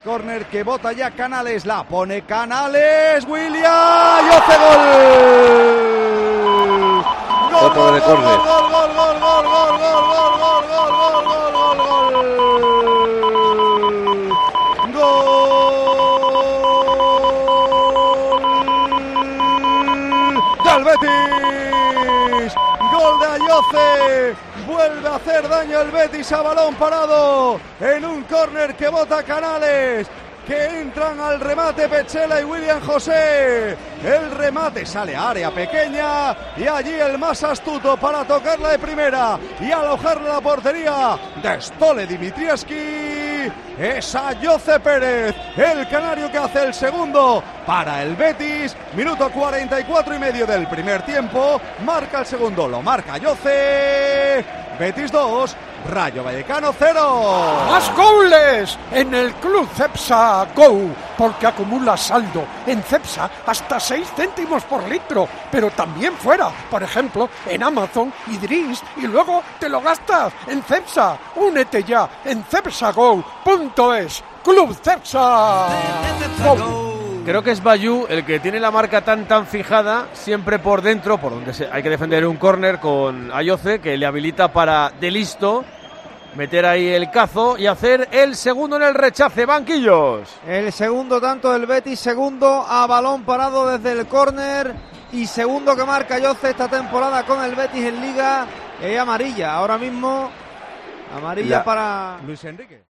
Córner que bota ya Canales, la pone Canales, William, y hace gol. Otro de córner. Del Betis, gol de Ayoce, vuelve a hacer daño el Betis a balón parado en un córner que bota Canales, que entran al remate Pechela y William José. El remate sale a área pequeña y allí el más astuto para tocarla de primera y alojarla a la portería de Stole Dimitrievski es Ayoce Pérez, el canario que hace el segundo para el Betis. Minuto 44 y medio del primer tiempo, marca el segundo, lo marca Ayoce. Betis 2, Rayo Vallecano 0. ¡Más goles en el Club Cepsa Go! Porque acumula saldo en Cepsa hasta 6 céntimos por litro, pero también fuera, por ejemplo, en Amazon y Drinks, y luego te lo gastas en Cepsa. Únete ya en cepsago.es. Club Cepsa Go. Creo que es Bayú el que tiene la marca tan fijada, siempre por dentro, por donde hay que defender un córner con Ayoce, que le habilita para de listo meter ahí el cazo y hacer el segundo en el rechace. Banquillos. El segundo tanto del Betis, segundo a balón parado desde el córner y segundo que marca Ayoce esta temporada con el Betis en Liga. Amarilla, ahora mismo amarilla para Luis Enrique.